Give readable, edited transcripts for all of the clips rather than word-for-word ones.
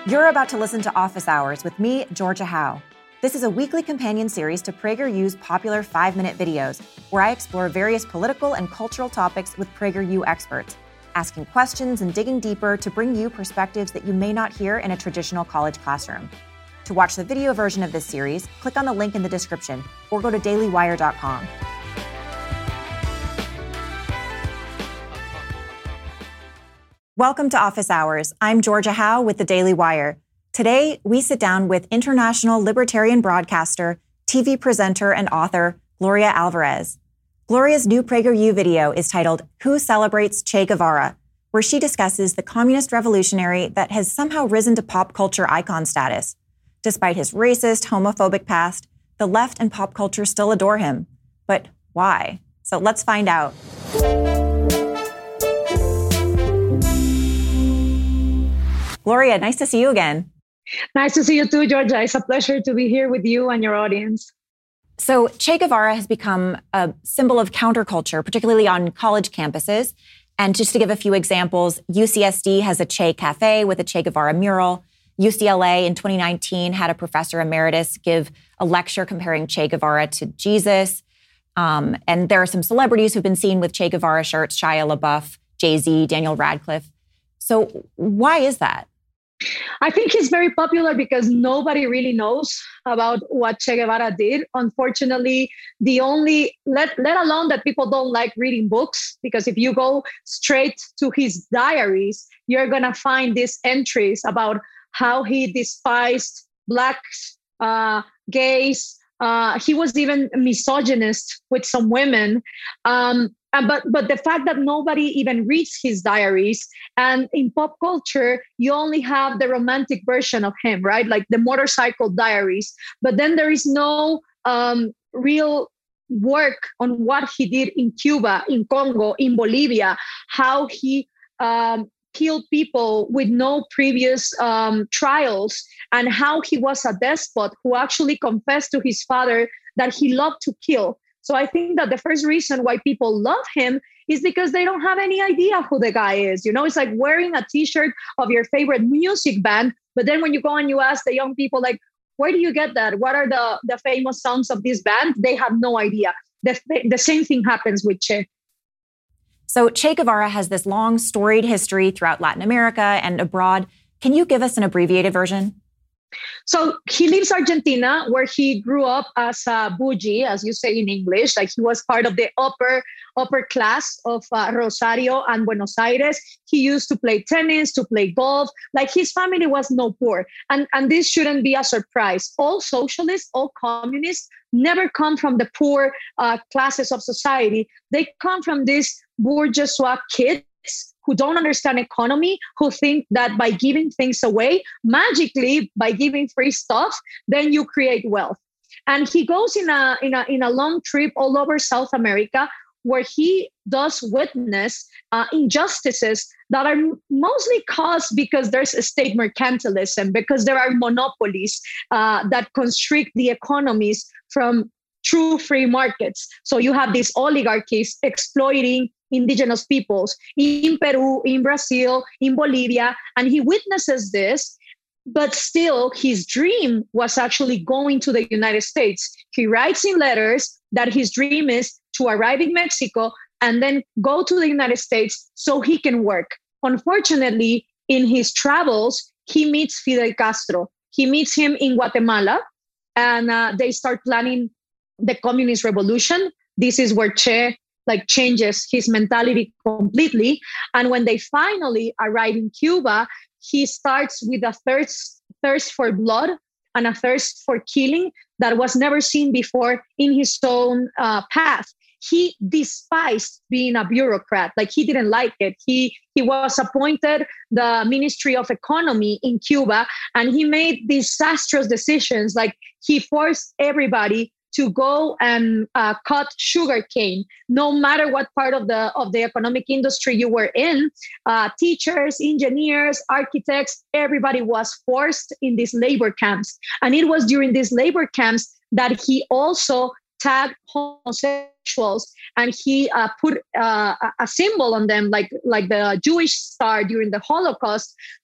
You're about to listen to Office Hours with me, Georgia Howe. This is a weekly companion series to PragerU's popular 5-minute videos, where I explore various political and cultural topics with PragerU experts, asking questions and digging deeper to bring you perspectives that you may not hear in a traditional college classroom. To watch the video version of this series, click on the link in the description or go to dailywire.com. Welcome to Office Hours. I'm Georgia Howe with the Daily Wire. Today, we sit down with international libertarian broadcaster, TV presenter, and author, Gloria Alvarez. Gloria's new PragerU video is titled, Who Celebrates Che Guevara?, where she discusses the communist revolutionary that has somehow risen to pop culture icon status. Despite his racist, homophobic past, the left and pop culture still adore him. But why? So let's find out. Gloria, nice to see you again. Nice to see you too, Georgia. It's a pleasure to be here with you and your audience. So Che Guevara has become a symbol of counterculture, particularly on college campuses. And just to give a few examples, UCSD has a Che Cafe with a Che Guevara mural. UCLA in 2019 had a professor emeritus give a lecture comparing Che Guevara to Jesus. And there are some celebrities who've been seen with Che Guevara shirts, Shia LaBeouf, Jay-Z, Daniel Radcliffe. So why is that? I think he's very popular because nobody really knows about what Che Guevara did. Unfortunately, let alone that people don't like reading books, because if you go straight to his diaries, you're going to find these entries about how he despised blacks, gays. He was even misogynist with some women. But the fact that nobody even reads his diaries, and in pop culture, you only have the romantic version of him, right? Like the motorcycle diaries. But then there is no real work on what he did in Cuba, in Congo, in Bolivia, how he killed people with no previous trials, and how he was a despot who actually confessed to his father that he loved to kill. So I think that the first reason why people love him is because they don't have any idea who the guy is. You know, it's like wearing a T-shirt of your favorite music band. But then when you go and you ask the young people, like, where do you get that? What are the famous songs of this band? They have no idea. The same thing happens with Che. So Che Guevara has this long storied history throughout Latin America and abroad. Can you give us an abbreviated version? So he leaves Argentina, where he grew up as a bougie, as you say in English. Like he was part of the upper class of Rosario and Buenos Aires. He used to play tennis, to play golf. Like his family was no poor. And this shouldn't be a surprise. All socialists, all communists never come from the poor classes of society. They come from these bourgeois kids who don't understand economy, who think that by giving things away, magically, by giving free stuff, then you create wealth. And he goes in a long trip all over South America, where he does witness injustices that are mostly caused because there's a state mercantilism, because there are monopolies that constrict the economies from true free markets. So you have these oligarchies exploiting indigenous peoples in Peru, in Brazil, in Bolivia, and he witnesses this, but still his dream was actually going to the United States. He writes in letters that his dream is to arrive in Mexico and then go to the United States so he can work. Unfortunately, in his travels, he meets Fidel Castro. He meets him in Guatemala, and they start planning the communist revolution. This is where Che changes his mentality completely. And when they finally arrive in Cuba, he starts with a thirst for blood and a thirst for killing that was never seen before in his own path. He despised being a bureaucrat. Like he didn't like it. He was appointed the Ministry of Economy in Cuba, and he made disastrous decisions. Like he forced everybody to go and cut sugarcane, no matter what part of the economic industry you were in. Teachers, engineers, architects, everybody was forced in these labor camps. And it was during these labor camps that he also tagged homosexuals, and he put a symbol on them, like the Jewish star during the Holocaust,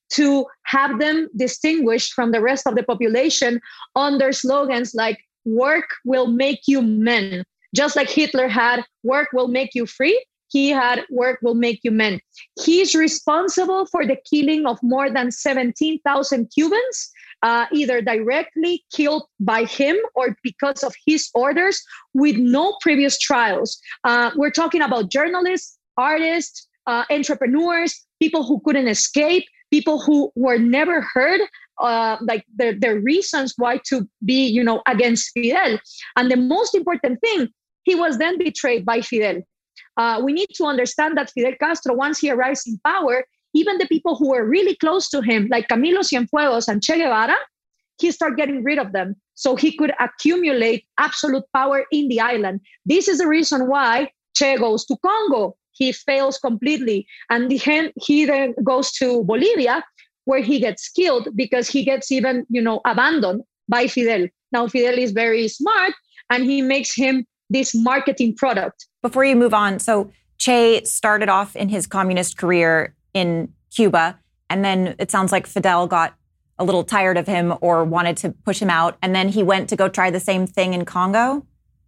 to have them distinguished from the rest of the population under slogans like work will make you men. Just like Hitler had work will make you free, he had work will make you men. He's responsible for the killing of more than 17,000 Cubans, either directly killed by him or because of his orders with no previous trials. We're talking about journalists, artists, entrepreneurs, people who couldn't escape, people who were never heard, like their reasons why to be, against Fidel. And the most important thing, he was then betrayed by Fidel. We need to understand that Fidel Castro, once he arrives in power, even the people who were really close to him, like Camilo Cienfuegos and Che Guevara, he started getting rid of them so he could accumulate absolute power in the island. This is the reason why Che goes to Congo. He fails completely. And he then goes to Bolivia, where he gets killed because he gets even, abandoned by Fidel. Now, Fidel is very smart, and he makes him this marketing product. Before you move on, so Che started off in his communist career in Cuba, and then it sounds like Fidel got a little tired of him or wanted to push him out, and then he went to go try the same thing in Congo?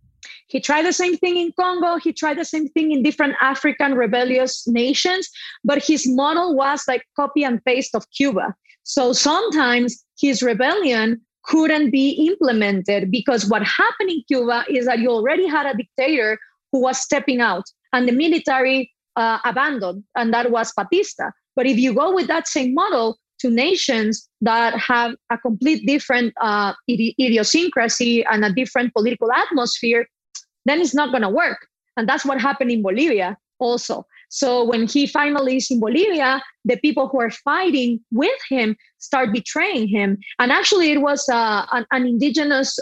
He tried the same thing in Congo. He tried the same thing in different African rebellious nations, but his model was like copy and paste of Cuba. So sometimes his rebellion couldn't be implemented because what happened in Cuba is that you already had a dictator who was stepping out and the military abandoned, and that was Batista. But if you go with that same model to nations that have a complete different idiosyncrasy and a different political atmosphere, then it's not going to work. And that's what happened in Bolivia also. So when he finally is in Bolivia, the people who are fighting with him start betraying him. And actually, it was an indigenous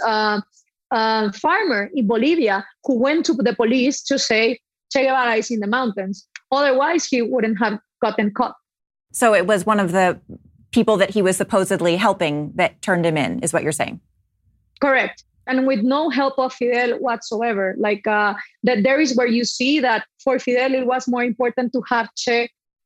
farmer in Bolivia who went to the police to say, Che Guevara is in the mountains. Otherwise, he wouldn't have gotten caught. So it was one of the people that he was supposedly helping that turned him in, is what you're saying? Correct. And with no help of Fidel whatsoever. Like that there is where you see that for Fidel, it was more important to have Che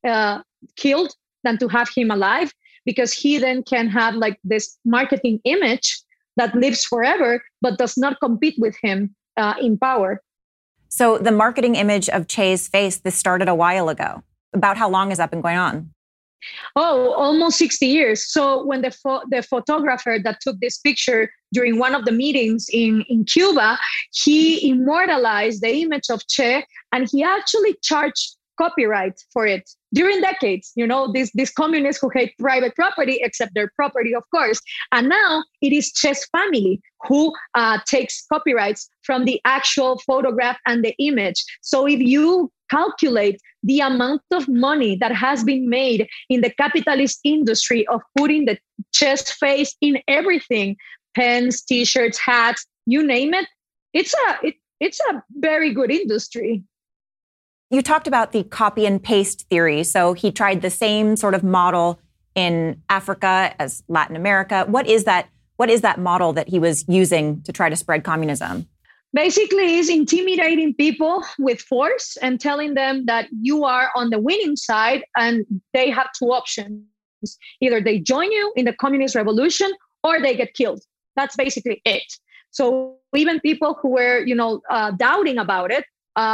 killed than to have him alive, because he then can have like this marketing image that lives forever, but does not compete with him in power. So the marketing image of Che's face, this started a while ago. About how long has that been going on? Oh, almost 60 years. So when the photographer that took this picture during one of the meetings in Cuba, he immortalized the image of Che, and he actually charged copyright for it during decades. These communists who hate private property, except their property, of course. And now it is Che's family who takes copyrights from the actual photograph and the image. So if you calculate the amount of money that has been made in the capitalist industry of putting the Che's face in everything, pens, t-shirts, hats, you name it, it's a very good industry. You talked about the copy and paste theory. So he tried the same sort of model in Africa as Latin America. What is that model that he was using to try to spread communism? Basically, is intimidating people with force and telling them that you are on the winning side, and they have two options. Either they join you in the communist revolution or they get killed. That's basically it. So even people who were, doubting about it,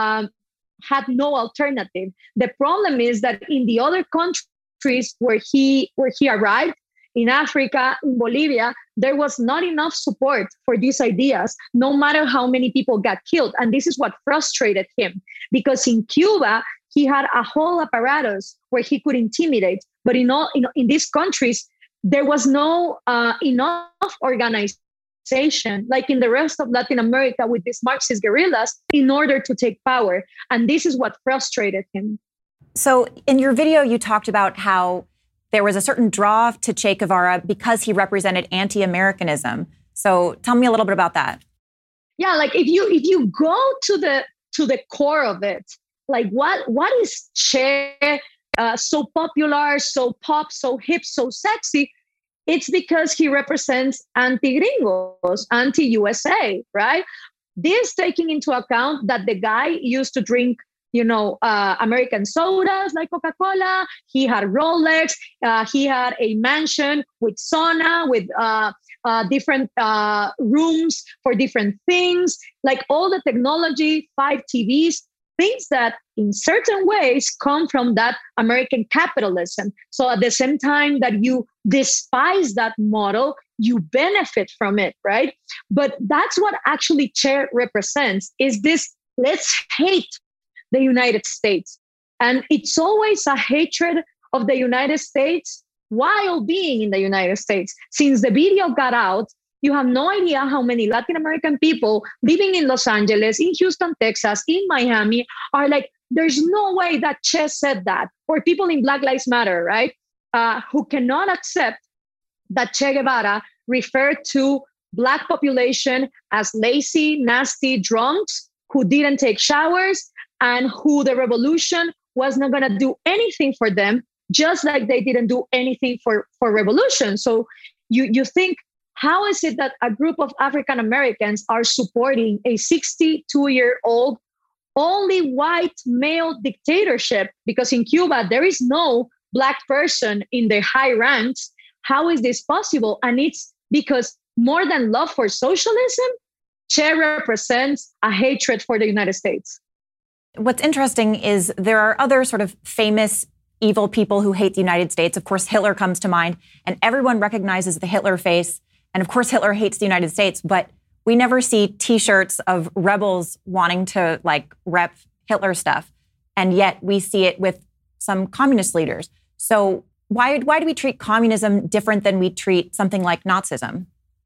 had no alternative. The problem is that in the other countries where he arrived, in Africa, in Bolivia, there was not enough support for these ideas, no matter how many people got killed. And this is what frustrated him, because in Cuba, he had a whole apparatus where he could intimidate. But in these countries, there was no enough organization, like in the rest of Latin America with these Marxist guerrillas, in order to take power. And this is what frustrated him. So in your video, you talked about how there was a certain draw to Che Guevara because he represented anti-Americanism. So tell me a little bit about that. Yeah, like if you go to the core of it, like what is Che so popular, so pop, so hip, so sexy? It's because he represents anti-gringos, anti-USA, right? This taking into account that the guy used to drink American sodas like Coca-Cola. He had Rolex. He had a mansion with sauna, with different rooms for different things, like all the technology, 5 TVs, things that in certain ways come from that American capitalism. So at the same time that you despise that model, you benefit from it, right? But that's what actually Che represents, is this let's hate the United States. And it's always a hatred of the United States while being in the United States. Since the video got out, you have no idea how many Latin American people living in Los Angeles, in Houston, Texas, in Miami are like, there's no way that Che said that. Or people in Black Lives Matter, right? Who cannot accept that Che Guevara referred to Black population as lazy, nasty drunks who didn't take showers and who the revolution was not going to do anything for them, just like they didn't do anything for revolution. So you think, how is it that a group of African Americans are supporting a 62-year-old, only white male dictatorship? Because in Cuba, there is no Black person in the high ranks. How is this possible? And it's because more than love for socialism, Che represents a hatred for the United States. What's interesting is there are other sort of famous evil people who hate the United States. Of course, Hitler comes to mind, and everyone recognizes the Hitler face. And of course, Hitler hates the United States, but we never see T-shirts of rebels wanting to rep Hitler stuff. And yet we see it with some communist leaders. So why do we treat communism different than we treat something like Nazism?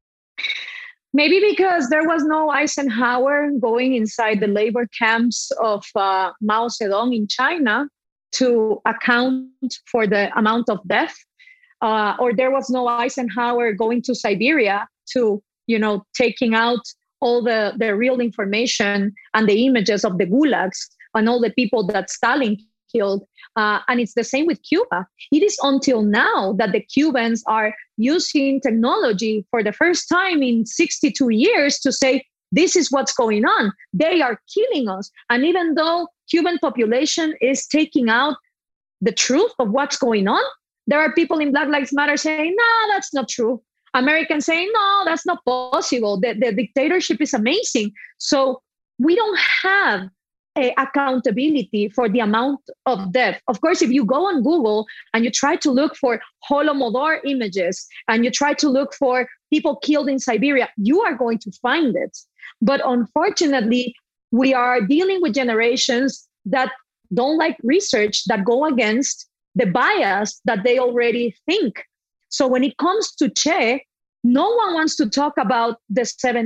Maybe because there was no Eisenhower going inside the labor camps of Mao Zedong in China to account for the amount of death. Or there was no Eisenhower going to Siberia to, taking out all the real information and the images of the gulags and all the people that Stalin killed. And it's the same with Cuba. It is until now that the Cubans are using technology for the first time in 62 years to say, this is what's going on. They are killing us. And even though Cuban population is taking out the truth of what's going on, there are people in Black Lives Matter saying, no, that's not true. Americans saying, no, that's not possible. The dictatorship is amazing. So we don't have accountability for the amount of death. Of course, if you go on Google and you try to look for Holodomor images and you try to look for people killed in Siberia, you are going to find it. But unfortunately, we are dealing with generations that don't like research, that go against the bias that they already think. So when it comes to Che, no one wants to talk about the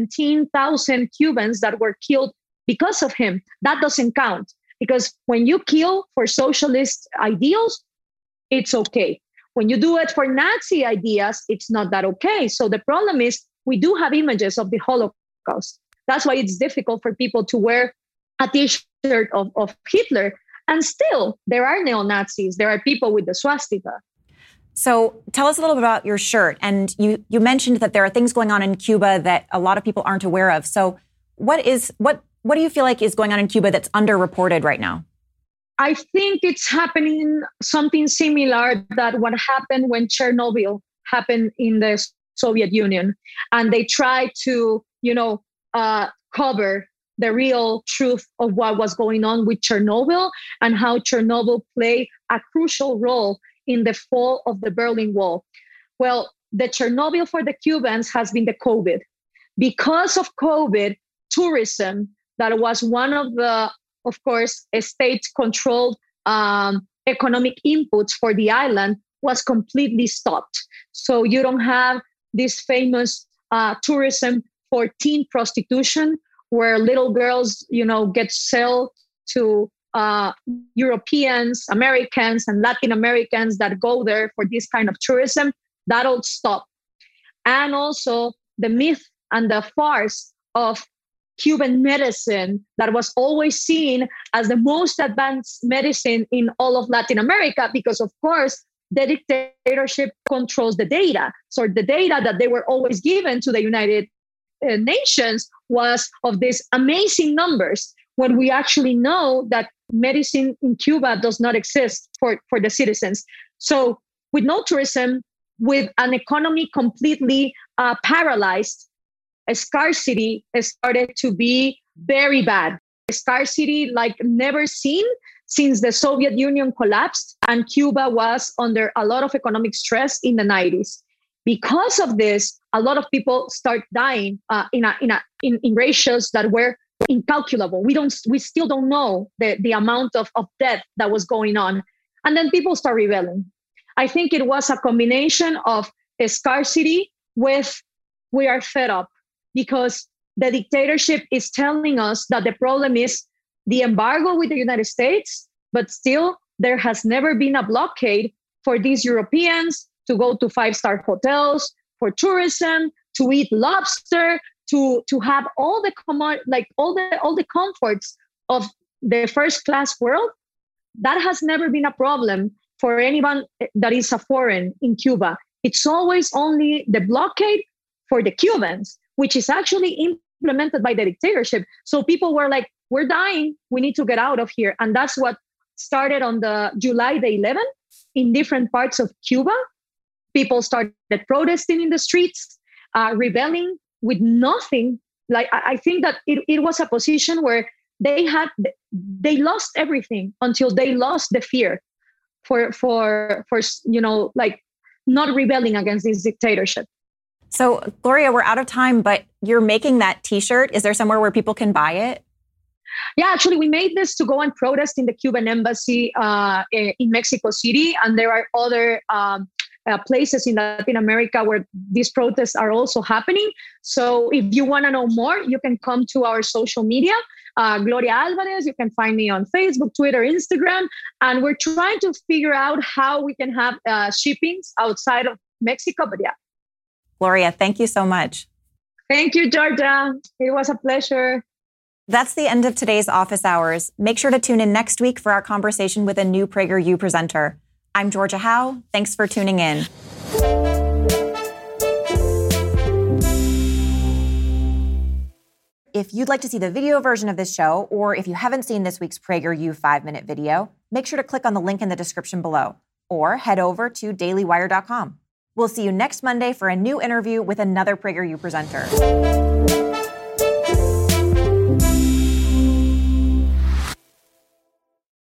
17,000 Cubans that were killed because of him. That doesn't count, because when you kill for socialist ideals, it's okay. When you do it for Nazi ideas, it's not that okay. So the problem is we do have images of the Holocaust. That's why it's difficult for people to wear a T-shirt of Hitler. And still, there are neo-Nazis. There are people with the swastika. So tell us a little bit about your shirt. And you mentioned that there are things going on in Cuba that a lot of people aren't aware of. So what do you feel like is going on in Cuba that's underreported right now? I think it's happening something similar that what happened when Chernobyl happened in the Soviet Union. And they tried to, cover the real truth of what was going on with Chernobyl and how Chernobyl played a crucial role in the fall of the Berlin Wall. Well, the Chernobyl for the Cubans has been the COVID. Because of COVID, tourism, that was one of the, of course, state-controlled economic inputs for the island, was completely stopped. So you don't have this famous tourism for teen prostitution, where little girls, get sold to Europeans, Americans, and Latin Americans that go there for this kind of tourism. That'll stop. And also the myth and the farce of Cuban medicine that was always seen as the most advanced medicine in all of Latin America, because of course, the dictatorship controls the data. So the data that they were always given to the United Nations was of these amazing numbers, when we actually know that medicine in Cuba does not exist for the citizens. So with no tourism, with an economy completely paralyzed, a scarcity started to be very bad. A scarcity like never seen since the Soviet Union collapsed and Cuba was under a lot of economic stress in the 90s. Because of this, a lot of people start dying in ratios that were incalculable. We still don't know the amount of death that was going on. And then people start rebelling. I think it was a combination of a scarcity with we are fed up because the dictatorship is telling us that the problem is the embargo with the United States, but still there has never been a blockade for these Europeans to go to 5-star hotels, for tourism, to eat lobster, to have all the all the comforts of the first class world. That has never been a problem for anyone that is a foreign in Cuba. It's always only the blockade for the Cubans, which is actually implemented by the dictatorship. So people were like, we're dying, we need to get out of here. And that's what started on the July the 11th in different parts of Cuba. People started protesting in the streets, rebelling with nothing. Like, I think that it was a position where they lost everything until they lost the fear for like not rebelling against this dictatorship. So, Gloria, we're out of time, but you're making that T-shirt. Is there somewhere where people can buy it? Yeah, actually, we made this to go and protest in the Cuban embassy in Mexico City. And there are other places in Latin America where these protests are also happening. So if you want to know more, you can come to our social media. Gloria Alvarez, you can find me on Facebook, Twitter, Instagram. And we're trying to figure out how we can have shippings outside of Mexico. But yeah. Gloria, thank you so much. Thank you, Georgia. It was a pleasure. That's the end of today's Office Hours. Make sure to tune in next week for our conversation with a new PragerU presenter. I'm Georgia Howe. Thanks for tuning in. If you'd like to see the video version of this show, or if you haven't seen this week's PragerU 5-minute video, make sure to click on the link in the description below, or head over to dailywire.com. We'll see you next Monday for a new interview with another PragerU presenter.